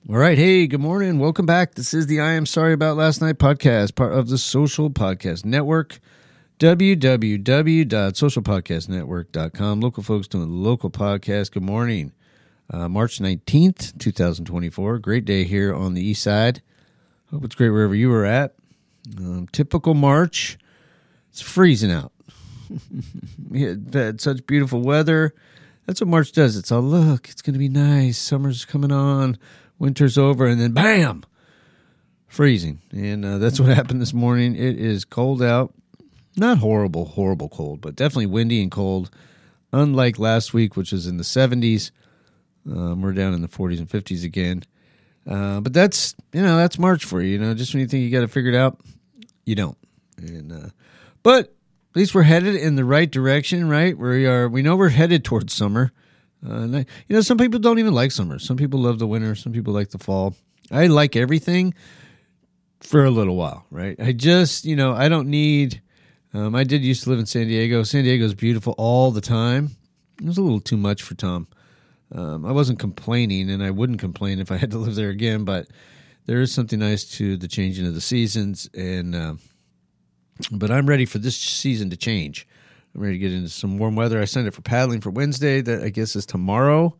All right. Hey, good morning. Welcome back. This is the I Am Sorry About Last Night podcast, part of the Social Podcast Network, www.socialpodcastnetwork.com. Local folks doing local podcasts. Good morning. March 19th, 2024. Great day here on the east side. Hope it's great wherever you are at. Typical March. It's freezing out. We had such beautiful weather. That's what March does. It's all, look, it's going to be nice. Summer's coming on. Winter's over, and then bam, freezing. And that's what happened this morning. It is cold out. Not horrible cold, but definitely windy and cold. Unlike last week, which was in the 70s. We're down in the 40s and 50s again. But that's March for you. Just when you think you got it figured out, you don't. And but at least we're headed in the right direction, right? We know we're headed towards summer. Some people don't even like summer. Some people love the winter. Some people like the fall. I like everything for a little while, right? I just, I don't need, I did used to live in San Diego. San Diego's beautiful all the time. It was a little too much for Tom. I wasn't complaining, and I wouldn't complain if I had to live there again, but there is something nice to the changing of the seasons, and but I'm ready for this season to change. I'm ready to get into some warm weather. I signed up for paddling for Wednesday. That I guess is tomorrow.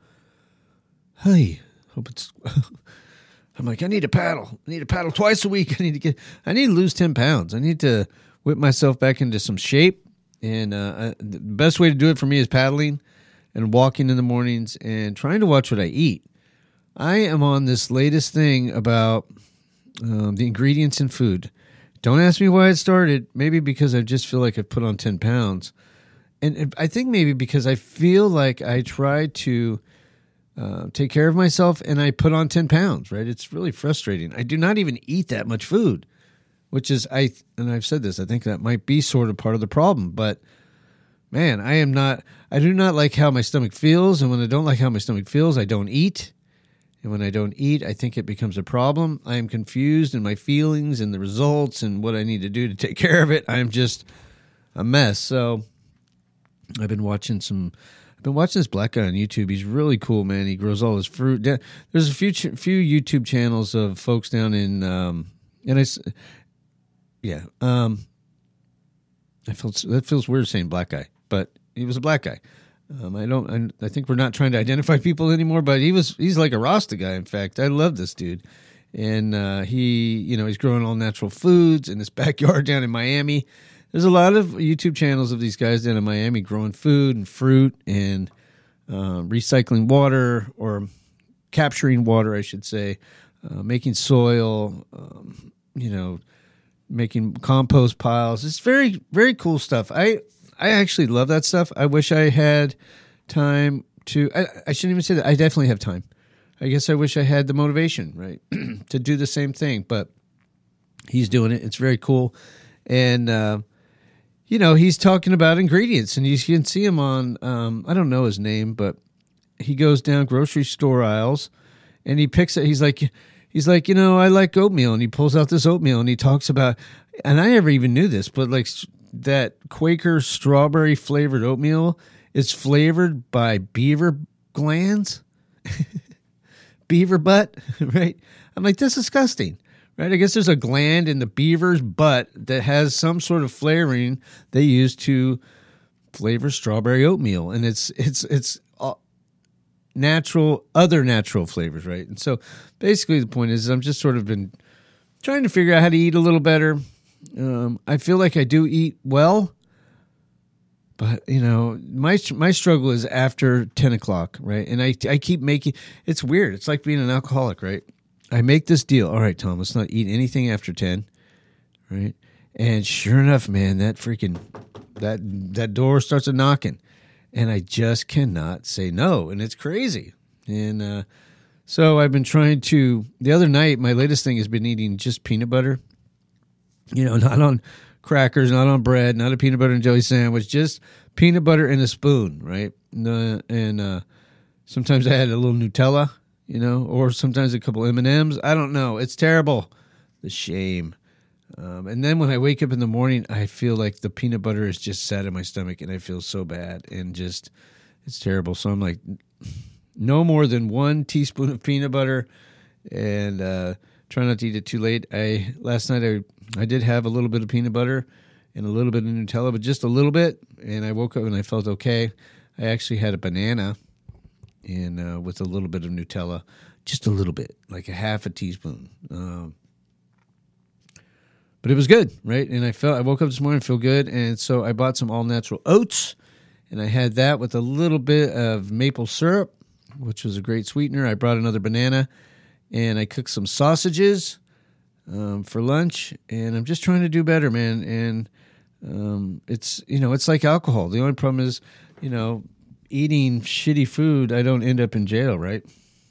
Hey, hope it's. I'm like, I need to paddle. I need to paddle twice a week. I need to lose 10 pounds. I need to whip myself back into some shape. And the best way to do it for me is paddling and walking in the mornings and trying to watch what I eat. I am on this latest thing about the ingredients in food. Don't ask me why it started. Maybe because I just feel like I've put on 10 pounds. And I think maybe because I feel like I try to take care of myself and I put on 10 pounds, right? It's really frustrating. I do not even eat that much food, which is, and I've said this, I think that might be sort of part of the problem. But man, I do not like how my stomach feels. And when I don't like how my stomach feels, I don't eat. And when I don't eat, I think it becomes a problem. I am confused in my feelings and the results and what I need to do to take care of it. I'm just a mess. So I've been watching this black guy on YouTube. He's really cool, man. He grows all his fruit. There's a few YouTube channels of folks down in, that feels weird saying black guy, but he was a black guy. I think we're not trying to identify people anymore, but he's like a Rasta guy. In fact, I love this dude. And he's growing all natural foods in his backyard down in Miami. There's a lot of YouTube channels of these guys down in Miami growing food and fruit and recycling water, or capturing water, I should say, making soil, making compost piles. It's very, very cool stuff. I actually love that stuff. I wish I had time to, I shouldn't even say that. I definitely have time. I guess I wish I had the motivation, right, to do the same thing, but he's doing it. It's very cool. And, he's talking about ingredients, and you can see him on, I don't know his name, but he goes down grocery store aisles and he picks it. He's like, I like oatmeal, and he pulls out this oatmeal and he talks about, and I never even knew this, but like, that Quaker strawberry flavored oatmeal is flavored by beaver glands, beaver butt, right? I'm like, that's disgusting, right? I guess there's a gland in the beaver's butt that has some sort of flavoring they use to flavor strawberry oatmeal, and it's other natural flavors, right? And so basically the point is I'm just sort of been trying to figure out how to eat a little better. I feel like I do eat well, but my struggle is after 10 o'clock, right? And I keep making, it's weird. It's like being an alcoholic, right? I make this deal. All right, Tom, let's not eat anything after 10, right? And sure enough, man, that door starts a knocking, and I just cannot say no, and it's crazy. And so I've been trying to. The other night, my latest thing has been eating just peanut butter. Not on crackers, not on bread, not a peanut butter and jelly sandwich, just peanut butter and a spoon, right? And sometimes I had a little Nutella, or sometimes a couple M&Ms. I don't know. It's terrible. The shame. And then when I wake up in the morning, I feel like the peanut butter is just sat in my stomach, and I feel so bad, and just, it's terrible. So I'm like, no more than 1 teaspoon of peanut butter and try not to eat it too late. Last night I did have a little bit of peanut butter and a little bit of Nutella, but just a little bit, and I woke up and I felt okay. I actually had a banana and with a little bit of Nutella, just a little bit, like a half a teaspoon. But it was good, right? And I woke up this morning, feel good, and so I bought some all-natural oats, and I had that with a little bit of maple syrup, which was a great sweetener. I brought another banana, and I cooked some sausages for lunch, and I'm just trying to do better, man. And it's like alcohol. The only problem is, eating shitty food, I don't end up in jail, right?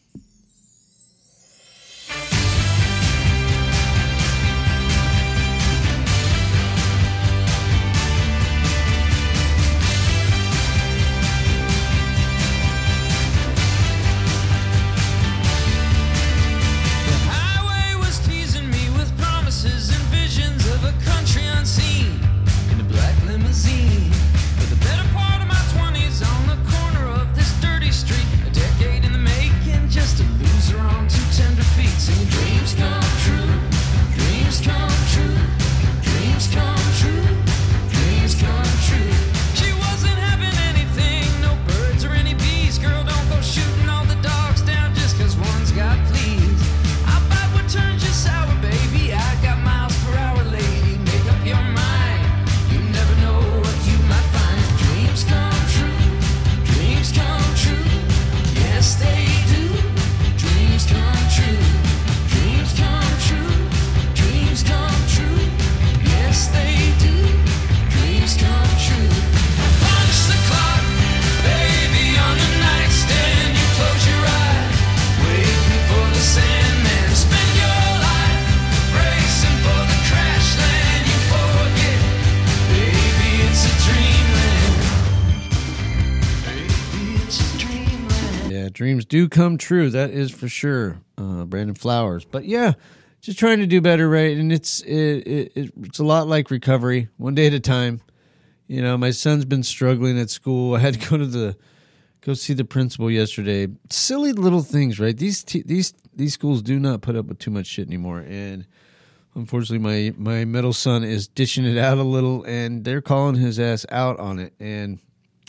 Dreams do come true. That is for sure. Brandon Flowers. But yeah, just trying to do better, right? And it's a lot like recovery, one day at a time. My son's been struggling at school. I had to go see the principal yesterday. Silly little things, right? These schools do not put up with too much shit anymore. And unfortunately, my middle son is dishing it out a little, and they're calling his ass out on it. And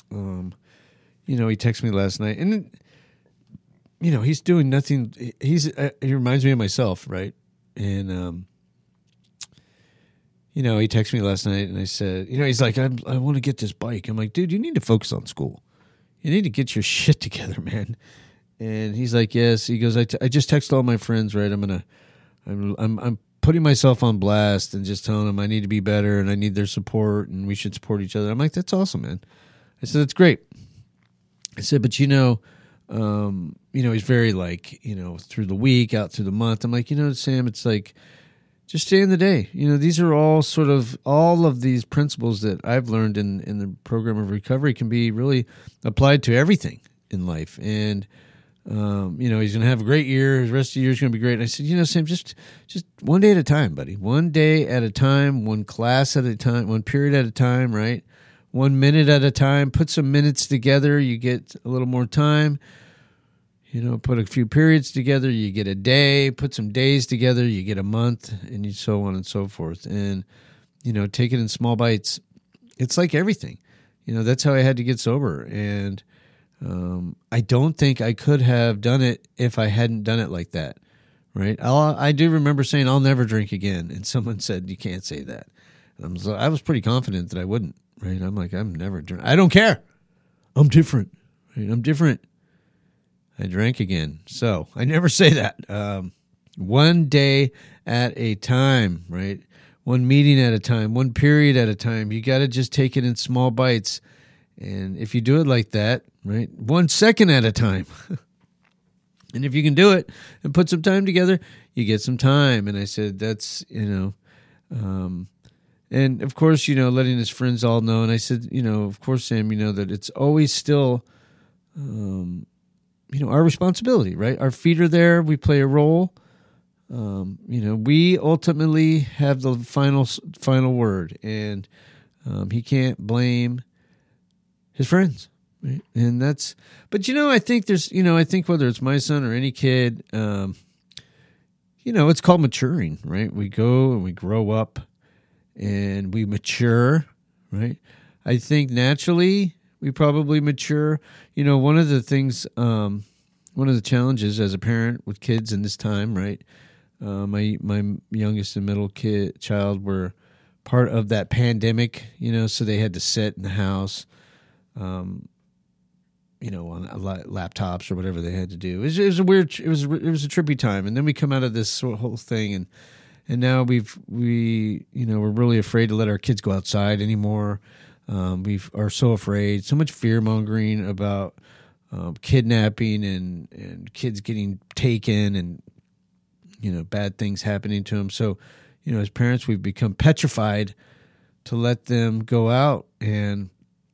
he texted me last night, and he's doing nothing. He reminds me of myself, right? And, he texted me last night, and I said, he's like, I want to get this bike. I'm like, dude, you need to focus on school. You need to get your shit together, man. And he's like, yes. He goes, I just texted all my friends, right? I'm putting myself on blast and just telling them I need to be better and I need their support and we should support each other. I'm like, that's awesome, man. I said, that's great. I said, but he's very through the week, out through the month. I'm like, Sam, it's like, just stay in the day. These are all all of these principles that I've learned in the program of recovery can be really applied to everything in life. And, he's going to have a great year. The rest of the year is going to be great. And I said, Sam, just one day at a time, buddy. One day at a time, one class at a time, one period at a time, right? 1 minute at a time. Put some minutes together. You get a little more time. Put a few periods together, you get a day. Put some days together, you get a month, and so on and so forth. And, take it in small bites. It's like everything. That's how I had to get sober. And I don't think I could have done it if I hadn't done it like that, right? I do remember saying, I'll never drink again. And someone said, you can't say that. And I was pretty confident that I wouldn't, right? I'm like, I'm never drinking. I don't care. I'm different, right? I'm different. I drank again. So I never say that. One day at a time, right? One meeting at a time, one period at a time. You got to just take it in small bites. And if you do it like that, right, 1 second at a time. And if you can do it and put some time together, you get some time. And I said, that's, and of course, letting his friends all know. And I said, of course, Sam, that it's always still, our responsibility, right? Our feet are there. We play a role. We ultimately have the final word, and he can't blame his friends, right? And but I think I think whether it's my son or any kid, it's called maturing, right? We go and we grow up and we mature, right? I think naturally we probably mature. One of the things, one of the challenges as a parent with kids in this time, right? My youngest and middle child were part of that pandemic, so they had to sit in the house, on laptops or whatever they had to do. It was a weird, it was a trippy time. And then we come out of this whole thing, and now we're really afraid to let our kids go outside anymore. We are so afraid, so much fear mongering about kidnapping and kids getting taken and bad things happening to them. So, as parents, we've become petrified to let them go out. And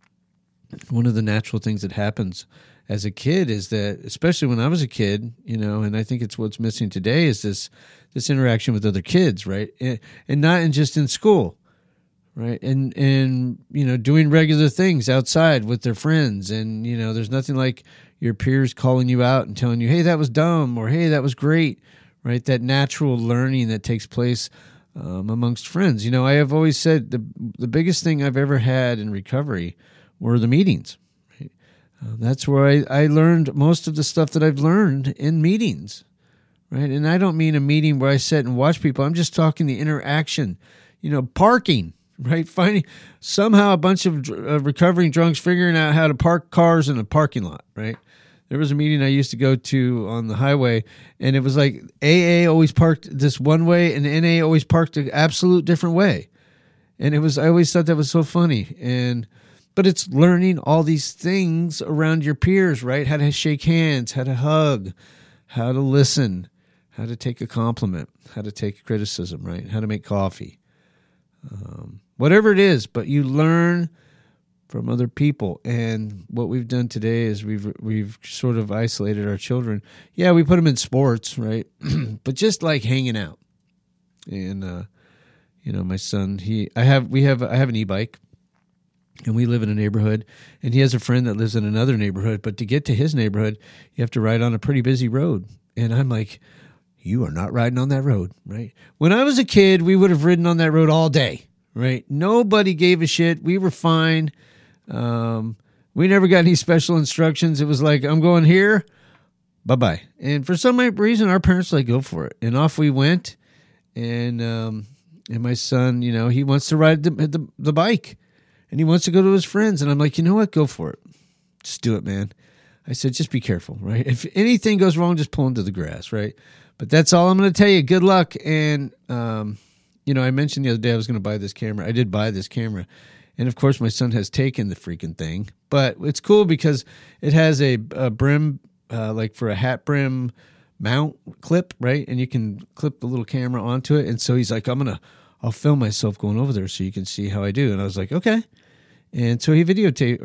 one of the natural things that happens as a kid is that, especially when I was a kid, and I think it's what's missing today, is this interaction with other kids, right? And not just in school, right? And doing regular things outside with their friends. And, there's nothing like your peers calling you out and telling you, hey, that was dumb, or hey, that was great, right? That natural learning that takes place amongst friends. I have always said the biggest thing I've ever had in recovery were the meetings. Right? That's where I learned most of the stuff that I've learned in meetings, right? And I don't mean a meeting where I sit and watch people. I'm just talking the interaction, parking, right? Finding somehow a bunch of recovering drunks figuring out how to park cars in a parking lot, right? There was a meeting I used to go to on the highway, and it was like AA always parked this one way and NA always parked an absolute different way. And I always thought that was so funny. But it's learning all these things around your peers, right? How to shake hands, how to hug, how to listen, how to take a compliment, how to take a criticism, right? How to make coffee. Whatever it is, but you learn from other people. And what we've done today is we've sort of isolated our children. Yeah, we put them in sports, right? But just like hanging out. And my son, I have an e-bike, and we live in a neighborhood, and he has a friend that lives in another neighborhood. But to get to his neighborhood, you have to ride on a pretty busy road. And I'm like, you are not riding on that road, right? When I was a kid, we would have ridden on that road all day, right? Nobody gave a shit. We were fine. We never got any special instructions. It was like, I'm going here, bye-bye. And for some reason, our parents were like, go for it. And off we went. And my son, he wants to ride the bike, and he wants to go to his friends. And I'm like, you know what? Go for it. Just do it, man. I said, just be careful, right? If anything goes wrong, just pull into the grass, right? But that's all I'm going to tell you. Good luck. And, I mentioned the other day I was going to buy this camera. I did buy this camera. And, of course, my son has taken the freaking thing. But it's cool because it has a brim, like for a hat brim mount clip, right? And you can clip the little camera onto it. And so he's like, I'll film myself going over there so you can see how I do. And I was like, okay. And so he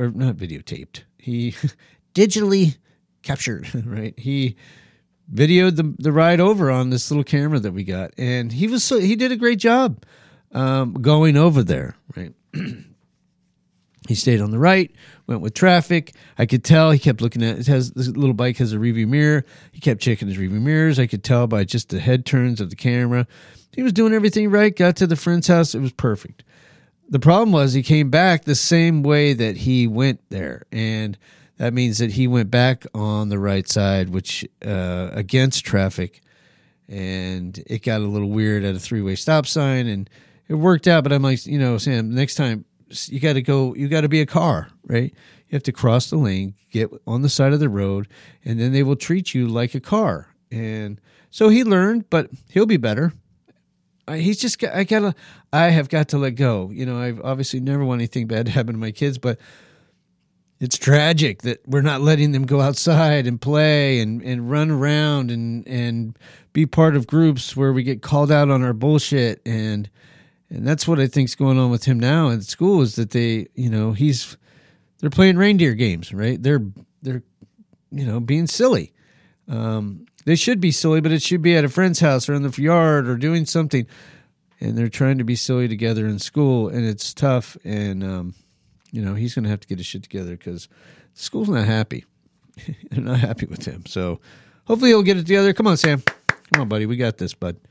he digitally captured, right? He videoed the ride over on this little camera that we got. And he did a great job going over there, right? He stayed on the right, went with traffic. I could tell he kept looking at this little bike has a rearview mirror. He kept checking his rearview mirrors. I could tell by just the head turns of the camera. He was doing everything right. Got to the friend's house. It was perfect. The problem was he came back the same way that he went there. And that means that he went back on the right side, which against traffic. And it got a little weird at a 3-way stop sign. And it worked out. But I'm like, Sam, next time, you got to be a car, right? You have to cross the lane, get on the side of the road, and then they will treat you like a car. And so he learned, but he'll be better. I have got to let go. I've obviously never want anything bad to happen to my kids, but it's tragic that we're not letting them go outside and play and run around and be part of groups where we get called out on our bullshit. And that's what I think's going on with him now at school is that they're playing reindeer games, right? They're being silly. They should be silly, but it should be at a friend's house or in the yard or doing something. And they're trying to be silly together in school, and it's tough. And, he's going to have to get his shit together because the school's not happy. They're not happy with him. So hopefully he'll get it together. Come on, Sam. Come on, buddy, we got this, bud.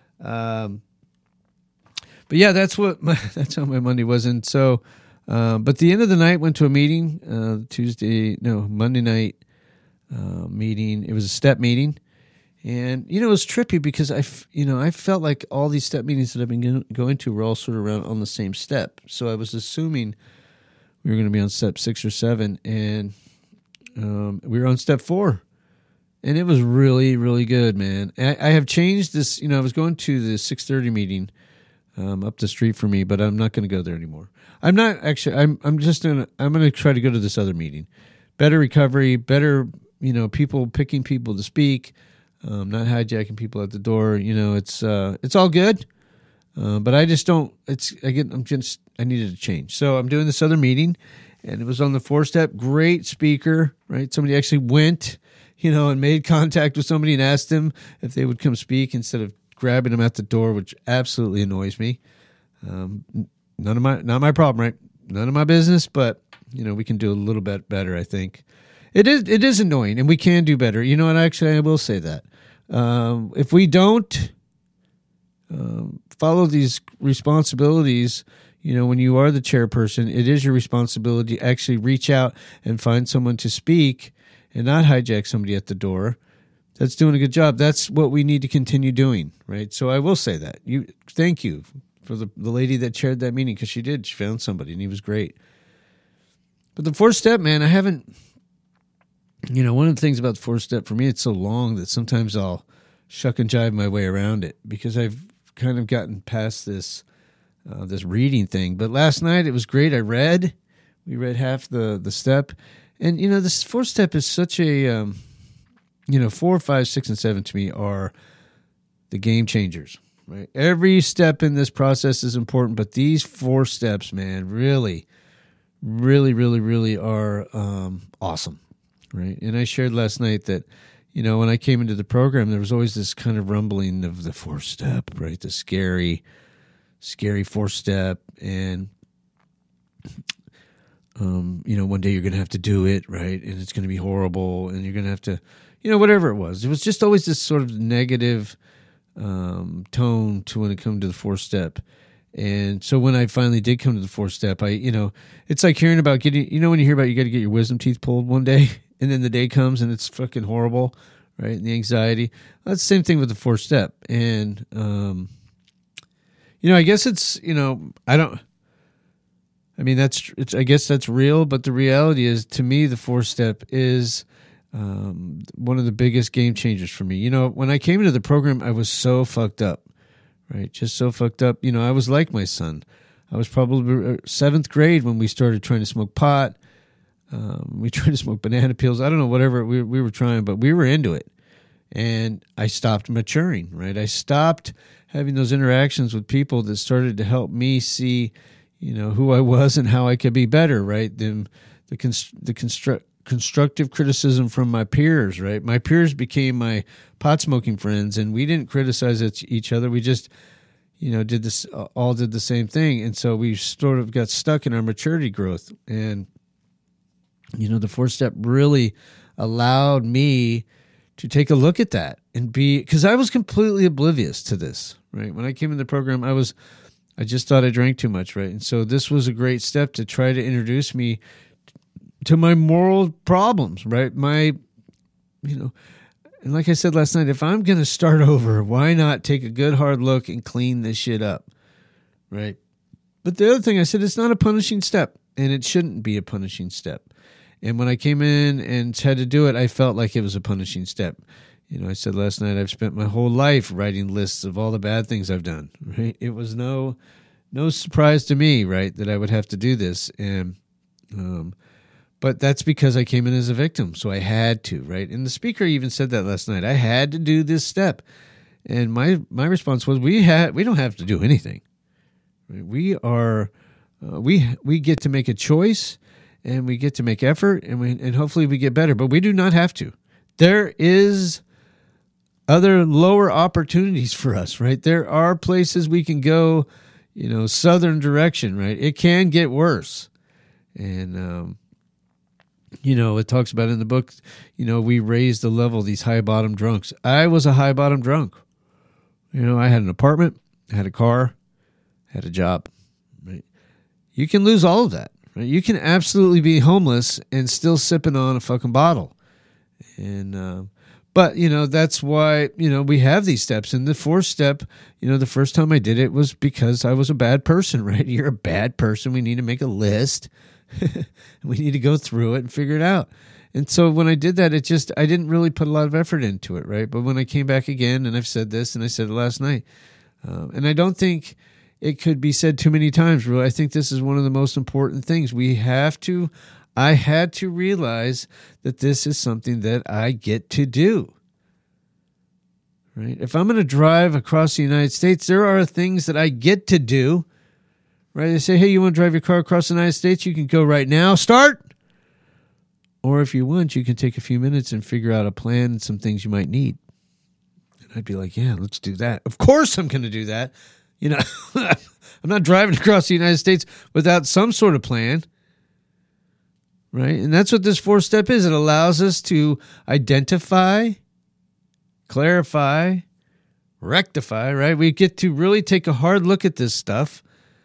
But yeah, that's how my Monday was. And so, but the end of the night, went to a meeting, Monday night meeting. It was a step meeting. And, it was trippy because I felt like all these step meetings that I've been going to were all sort of around on the same step. So I was assuming we were going to be on step 6 or 7, and we were on step 4. And it was really, really good, man. I have changed this. I was going to the 6:30 meeting up the street from me, but I'm not going to go there anymore. I'm not actually. I'm going to try to go to this other meeting. Better recovery, better, people picking people to speak, not hijacking people at the door. It's all good, but I just don't. I needed to change, so I'm doing this other meeting, and it was on the 4-step. Great speaker, right? Somebody actually went, and made contact with somebody and asked them if they would come speak instead of grabbing them at the door, which absolutely annoys me. Not my problem, right? None of my business, but we can do a little bit better. I think it is annoying, and we can do better. And actually, I will say that if we don't follow these responsibilities, when you are the chairperson, it is your responsibility to actually reach out and find someone to speak and not hijack somebody at the door. That's doing a good job. That's what we need to continue doing, right? So I will say that. Thank you for the lady that chaired that meeting, because she did. She found somebody, and he was great. But the 4-step, man, I haven't, one of the things about the 4-step, for me, it's so long that sometimes I'll shuck and jive my way around it because I've kind of gotten past this reading thing. But last night, it was great. We read half the step. And, this 4-step is such a... 4, 5, 6, and 7 to me are the game changers, right? Every step in this process is important, but these 4 steps, man, really, really, really, really are awesome, right? And I shared last night that, when I came into the program, there was always this kind of rumbling of the 4-step, right? The scary 4-step, and one day you're going to have to do it, right? And it's going to be horrible, and you're going to have to, whatever it was. It was just always this sort of negative tone to when it comes to the 4-step. And so when I finally did come to the 4-step, it's like hearing about getting, when you hear about you got to get your wisdom teeth pulled one day, and then the day comes and it's fucking horrible, right? And the anxiety. That's the same thing with the 4-step. And, I guess it's, I guess that's real, but the reality is, to me, the 4-step is one of the biggest game changers for me. When I came into the program, I was so fucked up, right? Just so fucked up. I was like my son. I was probably 7th grade when we started trying to smoke pot. We tried to smoke banana peels. I don't know, whatever we were trying, but we were into it. And I stopped maturing, right? I stopped having those interactions with people that started to help me see, who I was and how I could be better, right? The constructive criticism from my peers, right? My peers became my pot smoking friends, and we didn't criticize each other. We just, did the same thing. And so we sort of got stuck in our maturity growth. And, the 4-step really allowed me to take a look at that and because I was completely oblivious to this, right? When I came in the program, I just thought I drank too much, right? And so this was a great step to try to introduce me to my moral problems, right? And like I said last night, if I'm going to start over, why not take a good hard look and clean this shit up, right? But the other thing I said, it's not a punishing step, and it shouldn't be a punishing step. And when I came in and had to do it, I felt like it was a punishing step. I said last night, I've spent my whole life writing lists of all the bad things I've done, right? It was no surprise to me, right, that I would have to do this. And, but that's because I came in as a victim, so I had to, right? And the speaker even said that last night. I had to do this step. And my response was, we don't have to do anything. Right? We get to make a choice, and we get to make effort, and hopefully we get better, but we do not have to. There is other lower opportunities for us, right? There are places we can go, southern direction, right? It can get worse. And, it talks about in the book, we raised the level of these high bottom drunks. I was a high bottom drunk, I had an apartment, I had a car, had a job. Right? You can lose all of that. Right? You can absolutely be homeless and still sipping on a fucking bottle. And but that's why we have these steps. And the fourth step, the first time I did it was because I was a bad person. Right? You're a bad person. We need to make a list. We need to go through it and figure it out. And so when I did that, I didn't really put a lot of effort into it, right? But when I came back again, and I've said this, and I said it last night, and I don't think it could be said too many times, really. I think this is one of the most important things. I had to realize that this is something that I get to do, right? If I'm going to drive across the United States, there are things that I get to do, right? They say, hey, you want to drive your car across the United States? You can go right now. Start. Or if you want, you can take a few minutes and figure out a plan and some things you might need. And I'd be like, yeah, let's do that. Of course I'm going to do that. I'm not driving across the United States without some sort of plan. Right? And that's what this fourth step is. It allows us to identify, clarify, rectify, right? We get to really take a hard look at this stuff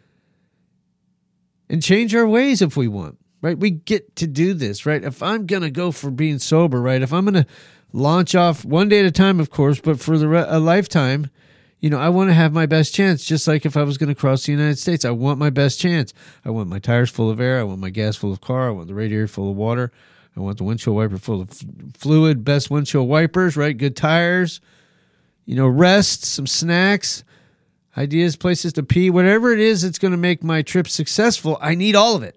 and change our ways if we want. Right? We get to do this, right? If I'm going to go for being sober, right? If I'm going to launch off one day at a time, of course, but for a lifetime, I want to have my best chance, just like if I was going to cross the United States. I want my best chance. I want my tires full of air. I want my gas full of car. I want the radiator full of water. I want the windshield wiper full of fluid, best windshield wipers, right? Good tires, rest, some snacks, ideas, places to pee, whatever it is that's going to make my trip successful. I need all of it.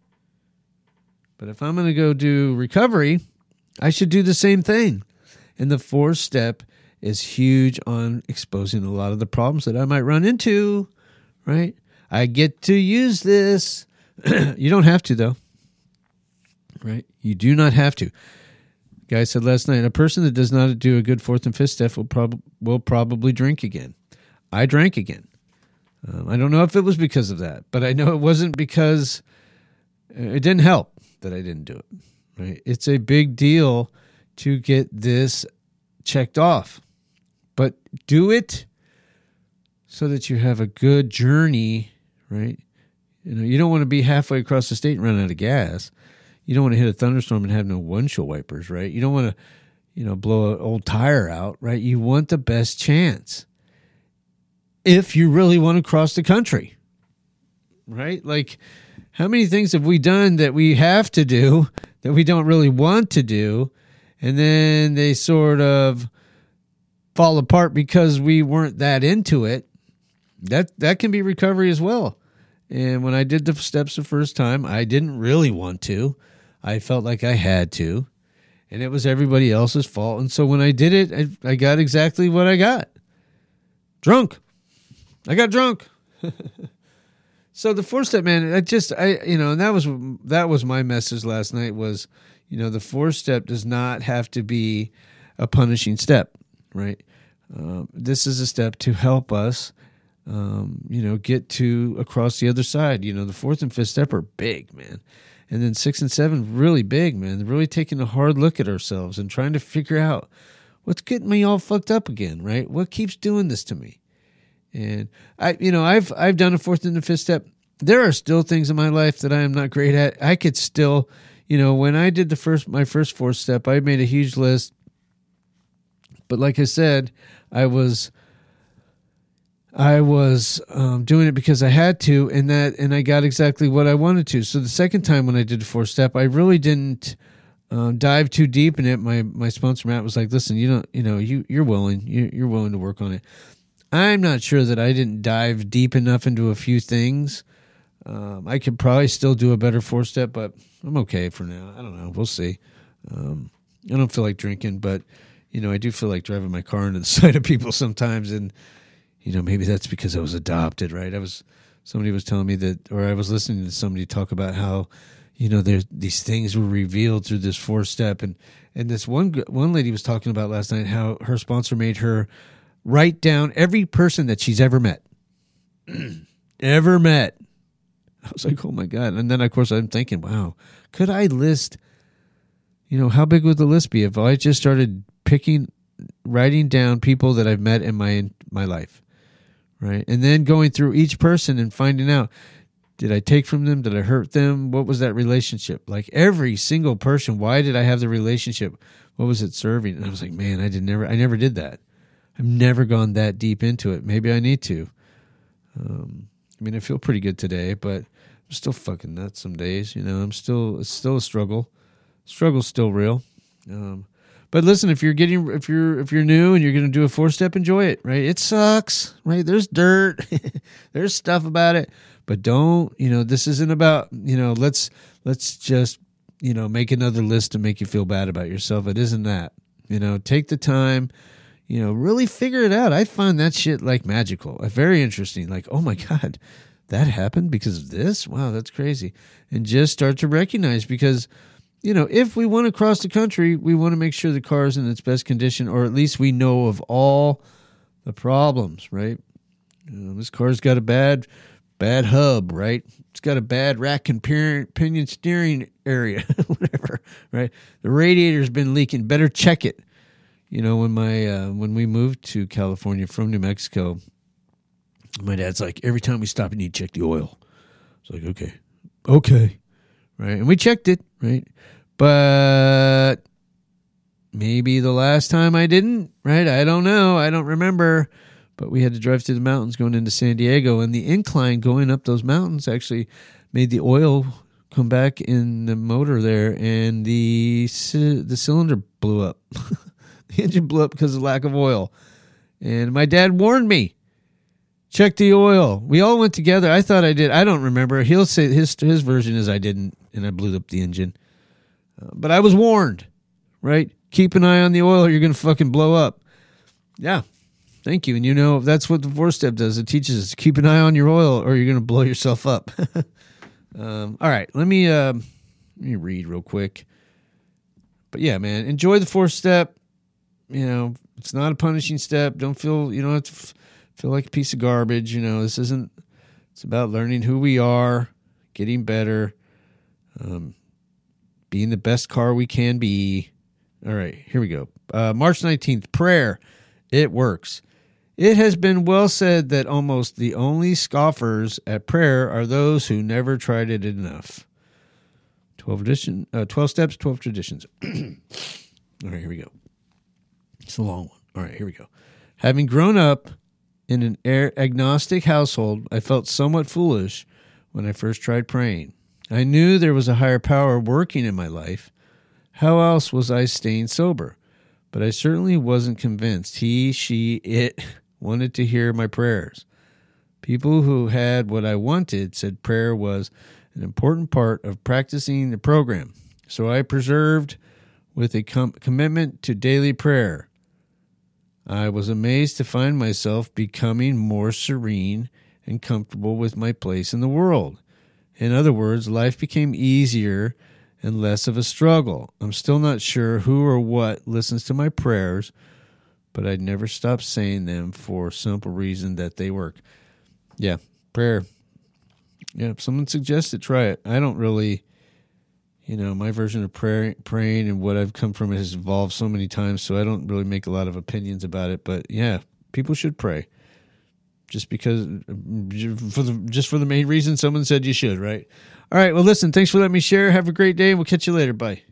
But if I'm going to go do recovery, I should do the same thing. And the fourth step is huge on exposing a lot of the problems that I might run into, right? I get to use this. You don't have to, though, right? You do not have to. Guy said last night, a person that does not do a good fourth and fifth step will probably drink again. I drank again. I don't know if it was because of that, but I know it wasn't because it didn't help that I didn't do it, right? It's a big deal to get this checked off, but do it so that you have a good journey, right? You don't want to be halfway across the state and run out of gas. You don't want to hit a thunderstorm and have no windshield wipers, right? You don't want to, blow an old tire out, right? You want the best chance if you really want to cross the country, right? Like, how many things have we done that we have to do that we don't really want to do, and then they sort of fall apart because we weren't that into it? That can be recovery as well. And when I did the steps the first time, I didn't really want to. I felt like I had to, and it was everybody else's fault. And so when I did it, I got exactly what I got. Drunk. I got drunk. So the fourth step, man, and that was my message last night was, the fourth step does not have to be a punishing step, right? This is a step to help us, get to across the other side. The fourth and fifth step are big, man. And then 6 and 7, really big, man. Really taking a hard look at ourselves and trying to figure out what's getting me all fucked up again, right? What keeps doing this to me? And I've done a fourth and a fifth step. There are still things in my life that I am not great at. I could still, when I did my first fourth step, I made a huge list. But like I said, I was doing it because I had to, and I got exactly what I wanted to. So the second time when I did the fourth step, I really didn't dive too deep in it. My sponsor Matt was like, "Listen, you're willing to work on it." I'm not sure that I didn't dive deep enough into a few things. I could probably still do a better fourth step, but I'm okay for now. I don't know. We'll see. I don't feel like drinking, but I do feel like driving my car into the side of people sometimes, and maybe that's because I was adopted, right? Somebody was telling me that, or I was listening to somebody talk about how these things were revealed through this fourth step, and this one lady was talking about last night how her sponsor made her write down every person that she's ever met. Ever met. I was like, oh my God. And then, of course, I'm thinking, wow, could I list, how big would the list be if I just started writing down people that I've met in my life, right? And then going through each person and finding out, did I take from them? Did I hurt them? What was that relationship? Like every single person, why did I have the relationship? What was it serving? And I was like, man, I never did that. I've never gone that deep into it. Maybe I need to. I mean, I feel pretty good today, but I'm still fucking nuts some days. It's still a struggle. Struggle's still real. But listen, if you're new and you're going to do a 4-step, enjoy it, right? It sucks, right? There's dirt, there's stuff about it, but don't, this isn't about, let's just, make another list to make you feel bad about yourself. It isn't that, take the time, really figure it out. I find that shit like magical, very interesting. Like, oh my God, that happened because of this. Wow. That's crazy. And just start to recognize, because if we want to cross the country, we want to make sure the car is in its best condition, or at least we know of all the problems, right? This car's got a bad hub, right? It's got a bad rack and pinion steering area, whatever, right? The radiator's been leaking. Better check it. When we moved to California from New Mexico, my dad's like, every time we stop, you need to check the oil. It's like, okay. Right. And we checked it. Right. But maybe the last time I didn't. Right. I don't know. I don't remember. But we had to drive through the mountains going into San Diego. And the incline going up those mountains actually made the oil come back in the motor there. And the cylinder blew up. The engine blew up because of lack of oil. And my dad warned me. Check the oil. We all went together. I thought I did. I don't remember. He'll say his version is I didn't, and I blew up the engine. But I was warned, right? Keep an eye on the oil or you're going to fucking blow up. Yeah. Thank you. And that's what the 4-step does. It teaches us to keep an eye on your oil or you're going to blow yourself up. All right. Let me read real quick. But yeah, man, enjoy the 4-step. It's not a punishing step. Don't feel, you don't have to feel like a piece of garbage. It's about learning who we are, getting better, being the best car we can be. All right, here we go. March 19th, prayer. It works. It has been well said that almost the only scoffers at prayer are those who never tried it enough. 12 steps, 12 traditions. All right, here we go. It's a long one. All right, here we go. Having grown up in an agnostic household, I felt somewhat foolish when I first tried praying. I knew there was a higher power working in my life. How else was I staying sober? But I certainly wasn't convinced he, she, it wanted to hear my prayers. People who had what I wanted said prayer was an important part of practicing the program. So I persevered with a commitment to daily prayer. I was amazed to find myself becoming more serene and comfortable with my place in the world. In other words, life became easier and less of a struggle. I'm still not sure who or what listens to my prayers, but I'd never stop saying them for a simple reason that they work. Yeah, prayer. Yeah, if someone suggests it, try it. I don't really, my version of praying and what I've come from has evolved so many times, so I don't really make a lot of opinions about it. But yeah, people should pray. Just for the main reason someone said you should, right? All right, well, listen, thanks for letting me share. Have a great day, and we'll catch you later. Bye.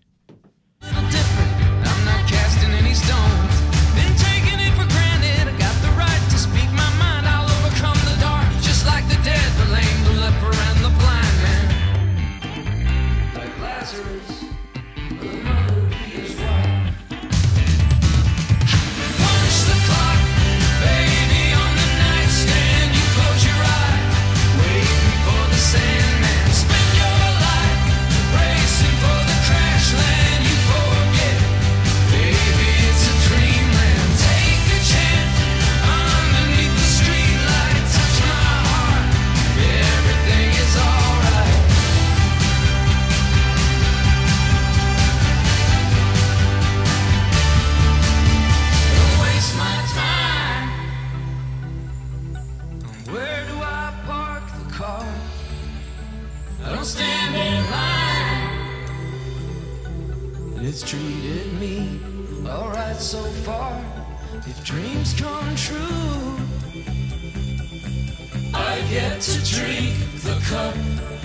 It's treated me alright so far. If dreams come true, get to drink the cup